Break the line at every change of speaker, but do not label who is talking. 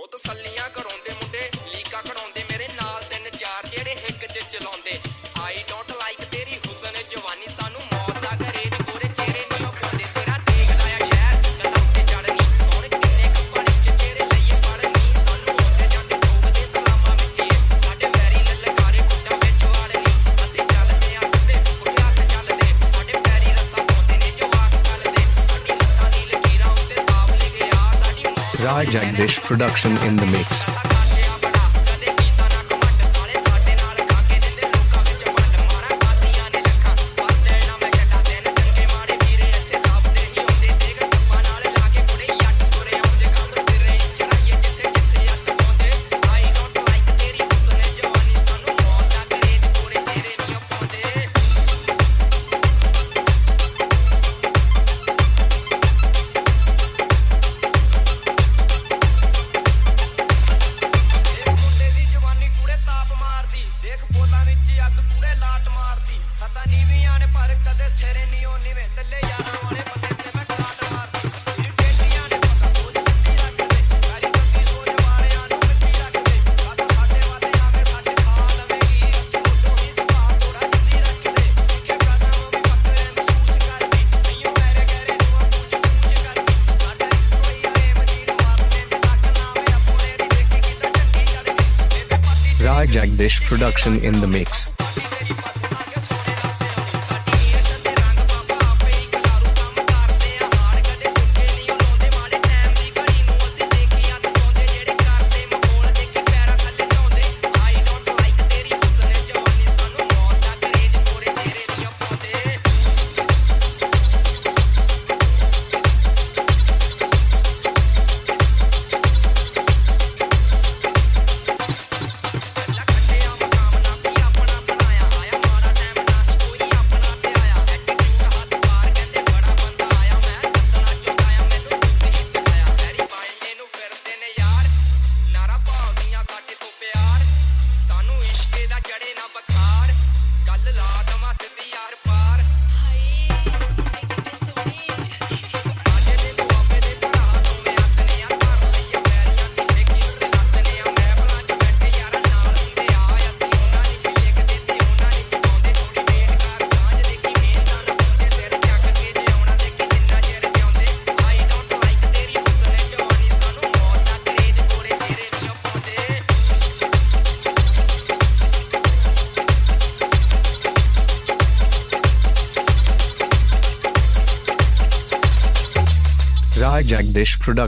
ਉਹ ਤਸੱਲੀਆਂ ਕਰਾਉਂਦੇ ਮੁੰਡੇ ਲੀਕਾਂ ਕਢਾਉਂਦੇ ਮੇਰੇ ਨਾਲ 3-4 ਜਿਹੜੇ ਹਿੱਕ 'ਚ ਚਲਾਉਂਦੇ ਆਈ ਡੋਂਟ ਲਾਈਕ ਤੇਰੀ ਹੁਸਨ ਜਵਾਨੀ ਸਾਨੂੰ ਮੌਤ ਦਾ ਗਰੇਜ ਗੋਰੇ ਚਿਹਰੇ ਨਹੀਂ ਪਾਉਂਦੇ ਤੇਰਾ ਦੇਖਦਾ ਆ ਸ਼ਹਿਰ ਕਦਮ ਤੇ ਚੜਨੀ ਕੌਣ ਕਿੰਨੇ ਕੱਪੜੇ 'ਚ ਚਿਹਰੇ ਲਈਏ ਪੜਨੀ ਸਾਨੂੰ ਹੁੰਦੇ ਜਾਂਦੇ ਠੋਕਦੇ ਸਲਾਮਾਂ ਮਿੱਠੀਏ ਸਾਡੇ ਪੈਰੀ ਲਲਕਾਰੇ ਖੁੱਡਾਂ ਵਿੱਚ ਵਾੜਨੀ ਅਸੀਂ ਚੱਲਦੇ ਆ ਸਿੱਧੇ ਉੱਠਿਆ ਤੇ ਚੱਲਦੇ ਸਾਡੇ ਪੈਰੀ ਰੱਸਾ ਪਾਉਂਦੇ ਨੇ ਜਵਾਕ ਚੱਲਦੇ ਸਾਡੀ ਹੱਥਾਂ ਦੀ ਲਕੀਰਾਂ ਉੱਤੇ ਸਾਫ਼ ਲਿਖੇ ਆ ਸਾਡੀ
Raj Jagdish production in the mix. Raj Jagdish production in the mix. Raj Jagdish production.